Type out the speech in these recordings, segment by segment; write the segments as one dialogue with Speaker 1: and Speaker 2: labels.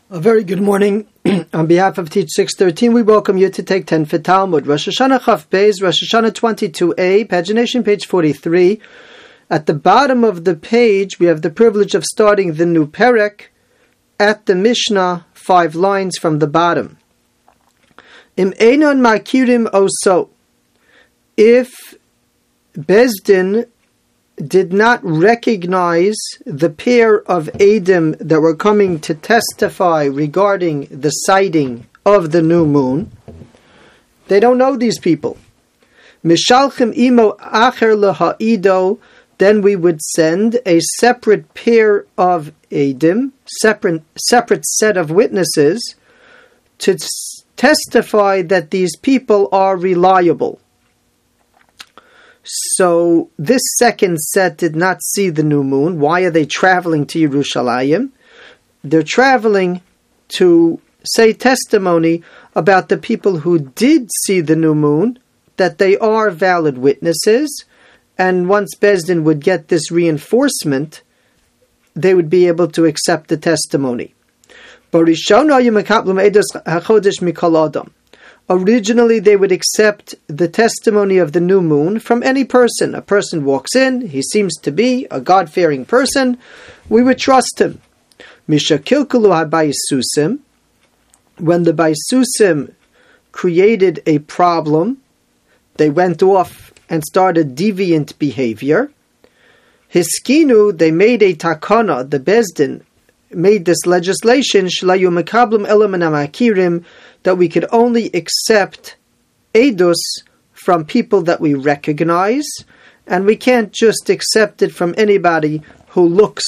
Speaker 1: A very good morning. On behalf of Teach 613, we welcome you to take 10 for Talmud. Rosh Hashanah Chaf Beis, Rosh Hashanah 22a, pagination page 43. At the bottom of the page, we have the privilege of starting the new Perek at the Mishnah, 5 lines from the bottom. Im einon makirim oso. If Bezdin did not recognize the pair of Eidim that were coming to testify regarding the sighting of the new moon, they don't know these people. Mishalchim imo acher leha'ido, then we would send a separate pair of Eidim, separate set of witnesses, to testify that these people are reliable. So this second set did not see the new moon. Why are they traveling to Yerushalayim? They're traveling to say testimony about the people who did see the new moon, that they are valid witnesses, and once Bezdin would get this reinforcement, they would be able to accept the testimony. Originally, they would accept the testimony of the new moon from any person. A person walks in, he seems to be a God-fearing person, we would trust him. Mishakilkulu habayisusim, when the Baisusim created a problem, they went off and started deviant behavior. Hiskinu, they made a takana, the Bezdin made this legislation, shelayu mekablim elam amakirim, that we could only accept edus from people that we recognize, and we can't just accept it from anybody who looks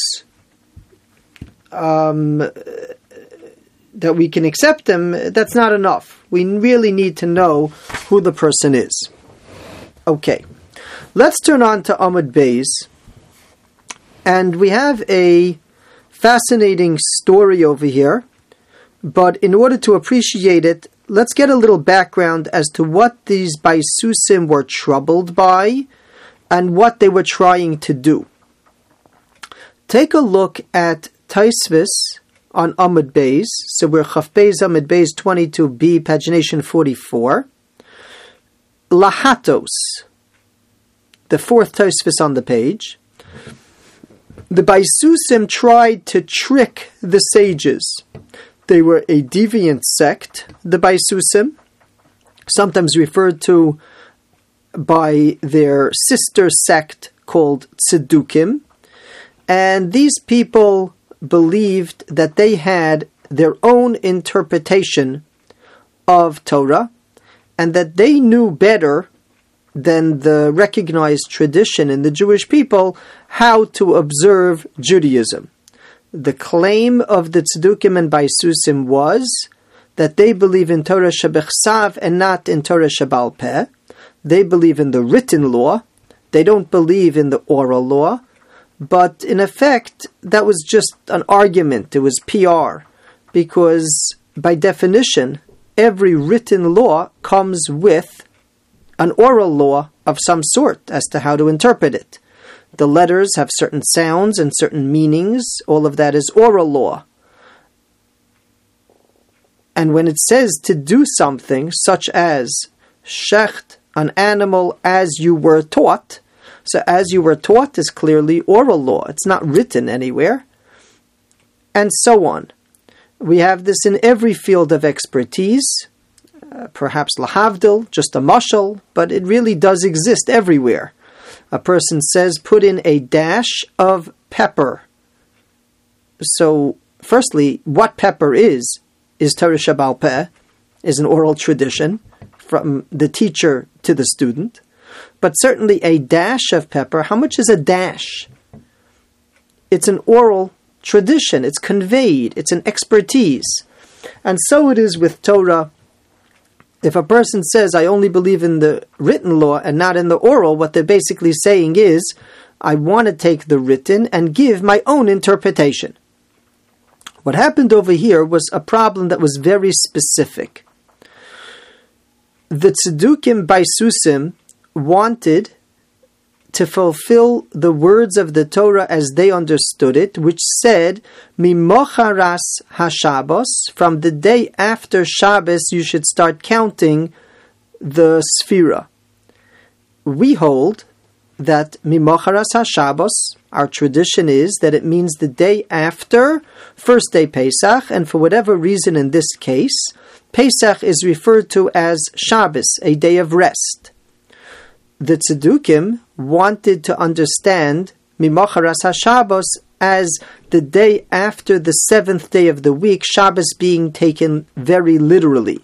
Speaker 1: that we can accept them. That's not enough. We really need to know who the person is. Okay, let's turn on to Amud Beis, and we have a fascinating story over here. But in order to appreciate it, let's get a little background as to what these Baisusim were troubled by and what they were trying to do. Take a look at Taisvis on Amud Beis. So we're Chaf Beis Amud Beis 22b, pagination 44. Lahatos, the fourth Taisvis on the page. The Baisusim tried to trick the sages. They were a deviant sect, the Baisusim, sometimes referred to by their sister sect called Tzedukim. And these people believed that they had their own interpretation of Torah, and that they knew better than the recognized tradition in the Jewish people how to observe Judaism. The claim of the Tzedukim and Baisusim was that they believe in Torah Shebechsav and not in Torah Shebal Peh. They believe in the written law. They don't believe in the oral law. But in effect, that was just an argument. It was PR. Because by definition, every written law comes with an oral law of some sort as to how to interpret it. The letters have certain sounds and certain meanings. All of that is oral law. And when it says to do something, such as shecht, an animal, as you were taught, so as you were taught is clearly oral law. It's not written anywhere. And so on. We have this in every field of expertise. Perhaps lahavdil, just a mashal, but it really does exist everywhere. A person says, put in a dash of pepper. So, firstly, what pepper is Torah Shebal Peh, is an oral tradition from the teacher to the student. But certainly a dash of pepper, how much is a dash? It's an oral tradition, it's conveyed, it's an expertise. And so it is with Torah. If a person says, I only believe in the written law and not in the oral, what they're basically saying is, I want to take the written and give my own interpretation. What happened over here was a problem that was very specific. The Tzedukim Baisusim wanted to fulfill the words of the Torah as they understood it, which said, Mimocharas HaShabbos, from the day after Shabbos you should start counting the Sphira. We hold that Mimocharas HaShabbos, our tradition is that it means the day after first day Pesach, and for whatever reason in this case, Pesach is referred to as Shabbos, a day of rest. The Tzedukim wanted to understand Mimocharas HaShabbos as the day after the seventh day of the week, Shabbos being taken very literally.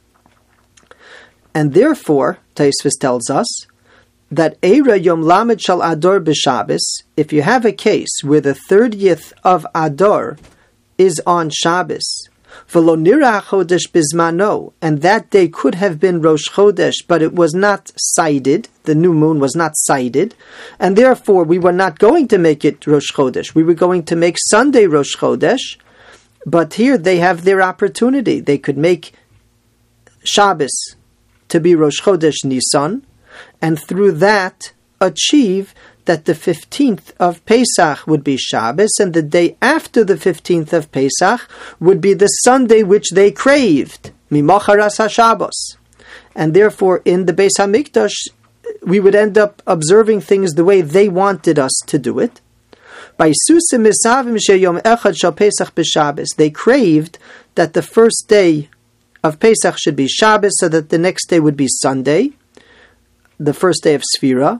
Speaker 1: And therefore, Taisvis tells us, that Eira Yom Lamed Shal Adar b'Shabbos, if you have a case where the 30th of Adar is on Shabbos, V'lo nira chodesh bizmano, and that day could have been Rosh Chodesh, but it was not sighted, the new moon was not sighted, and therefore we were not going to make it Rosh Chodesh, we were going to make Sunday Rosh Chodesh, but here they have their opportunity. They could make Shabbos to be Rosh Chodesh Nisan, and through that achieve that the 15th of Pesach would be Shabbos, and the day after the 15th of Pesach would be the Sunday which they craved, Mimocharas HaShabbos. And therefore, in the Beis HaMikdash, we would end up observing things the way they wanted us to do it. By Susim Misavim Sheyom Echad Shal Pesach b'Shabbos, they craved that the first day of Pesach should be Shabbos, so that the next day would be Sunday, the first day of Sphira.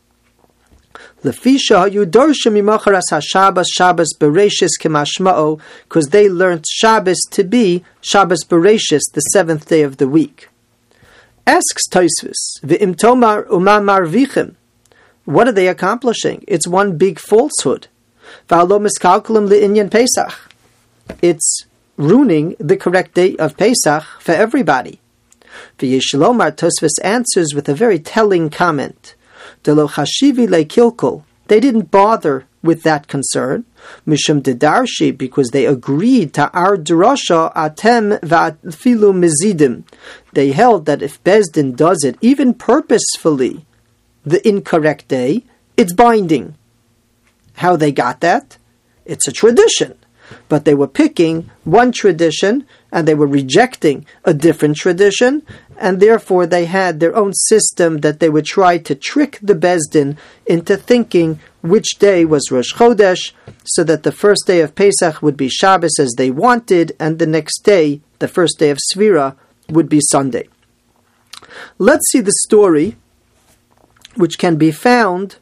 Speaker 1: Lefisha Yudorsha Mimocharas HaShabbos Shabbos Bereshis Kemashma'o, because they learnt Shabbos to be Shabbos Bereshis, the seventh day of the week. Asks Tosfos, V'im Tomar Uma Marvichim, what are they accomplishing? It's one big falsehood. V'alo Miskalkulim Le'inyan Pesach, it's ruining the correct day of Pesach for everybody. V'yishlomar, Tosfos answers with a very telling comment. Delo chashivi le'kilkul, they didn't bother with that concern. Mishum dedarshi, because they agreed to our drasha atem va'filu mizidim. They held that if Bezdin does it, even purposefully, the incorrect day, it's binding. How they got that? It's a tradition. But they were picking one tradition and they were rejecting a different tradition, and therefore they had their own system that they would try to trick the Bezdin into thinking which day was Rosh Chodesh, so that the first day of Pesach would be Shabbos as they wanted, and the next day, the first day of Sphira, would be Sunday. Let's see the story, which can be found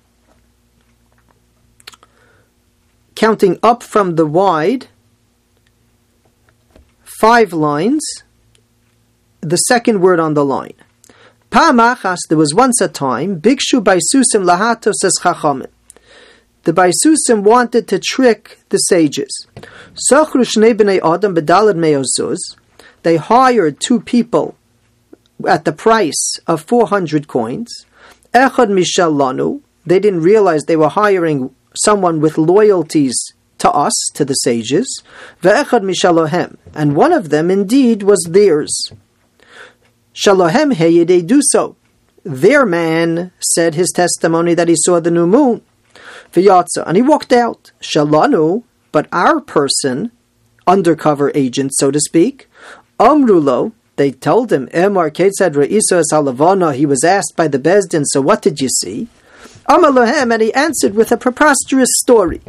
Speaker 1: counting up from the wide, 5 lines, the second word on the line. Pa'amachas, there was once a time, Bikshu Baisusim Lahatos es Chachamim. The Baisusim wanted to trick the sages. Sochru Shnei B'nei Adam B'dalad Me'ozuz. They hired 2 people at the price of 400 coins. Echad Mishal Lanu. They didn't realize they were hiring someone with loyalties to us, to the sages. Ve'echad mishalohem, and one of them indeed was theirs. Shalohem heyedei do so. Their man said his testimony that he saw the new moon. V'yatza, and he walked out. Shalanu, but our person, undercover agent, so to speak, Amrulo, they told him, Emar ketzad re'iso es halavana, he was asked by the Bezdin, so what did you see? Amalohem, and he answered with a preposterous story.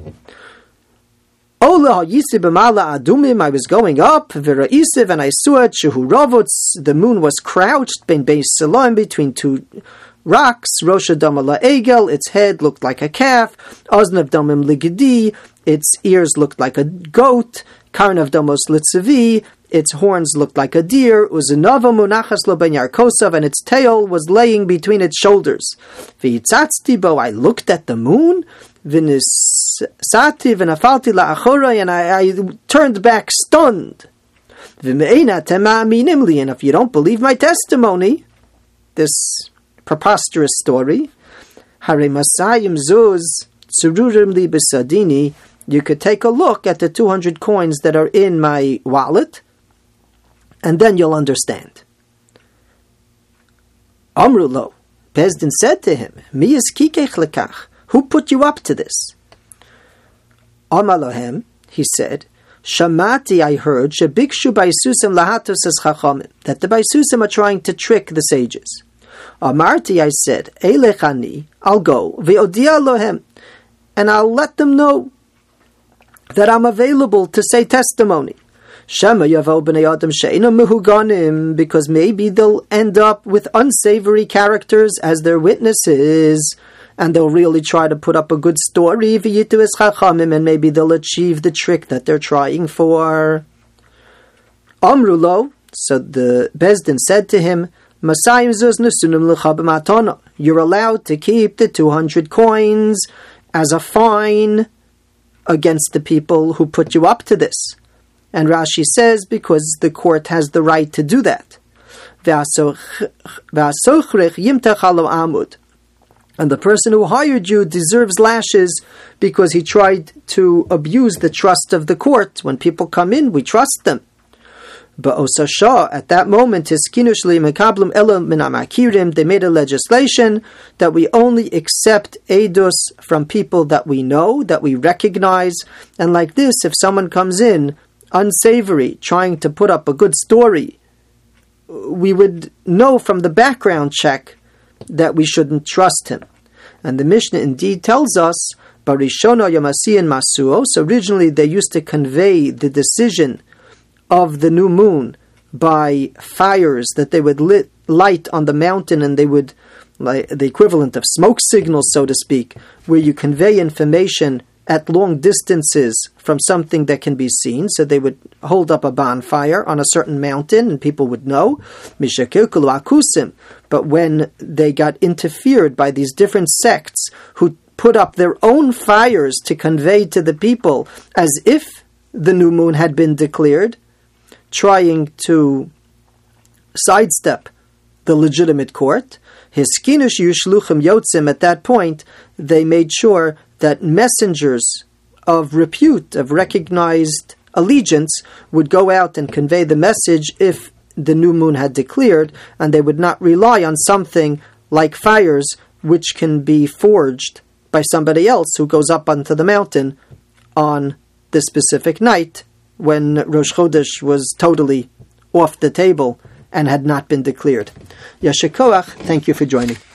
Speaker 1: Ola Yisib Mala Adumim, I was going up, V'ra'isiv, and I saw it, Shehu Rovutz, the moon was crouched, Ben Beis Salom, between 2 rocks, Rosh Adamala Egel, its head looked like a calf, Oznav Domim Ligidi, its ears looked like a goat, Karnav Domos Litzavi, its horns looked like a deer, Uzunava Munachas Lo Ben Yarkosov, and its tail was laying between its shoulders. V'yitzatzti bo, I looked at the moon, V'nisati v'nafalti la'achorai, and I turned back stunned. V'me'ena tema aminimli, and if you don't believe my testimony, this preposterous story, Hare Masayim Zuz Tsururim li Besadini, you could take a look at the 200 coins that are in my wallet, and then you'll understand. Amrulo, Beis Din said to him, Mi yiskikech lekach? Who put you up to this? Amar lohem, he said, Shamati, I heard, shebikshu baisusim lahatos es chachamim, that the baisusim are trying to trick the sages. Amarti, I said, Eilech ani, I'll go, ve'odia lohem, and I'll let them know that I'm available to say testimony. Shema yavo b'nei adam she'ena mehuganim, because maybe they'll end up with unsavory characters as their witnesses, and they'll really try to put up a good story, v'yitu es chachamim, and maybe they'll achieve the trick that they're trying for. Amru lo, so the Beis Din said to him, Masayim zuz nesunim l'cha b'matana. You're allowed to keep the 200 coins as a fine against the people who put you up to this. And Rashi says, because the court has the right to do that. And the person who hired you deserves lashes because he tried to abuse the trust of the court. When people come in, we trust them. But Osasha, at that moment, they made a legislation that we only accept edus from people that we know, that we recognize. And like this, if someone comes in unsavory, trying to put up a good story, we would know from the background check that we shouldn't trust him. And the Mishnah indeed tells us, Barishona Yomasiyan Masuo, so originally they used to convey the decision of the new moon by fires that they would light on the mountain, and they would, like the equivalent of smoke signals, so to speak, where you convey information at long distances from something that can be seen. So they would hold up a bonfire on a certain mountain and people would know. But when they got interfered by these different sects who put up their own fires to convey to the people as if the new moon had been declared, trying to sidestep the legitimate court, at that point, they made sure that messengers of repute, of recognized allegiance, would go out and convey the message if the new moon had declared, and they would not rely on something like fires which can be forged by somebody else who goes up onto the mountain on the specific night when Rosh Chodesh was totally off the table and had not been declared. Yasher Koach, thank you for joining.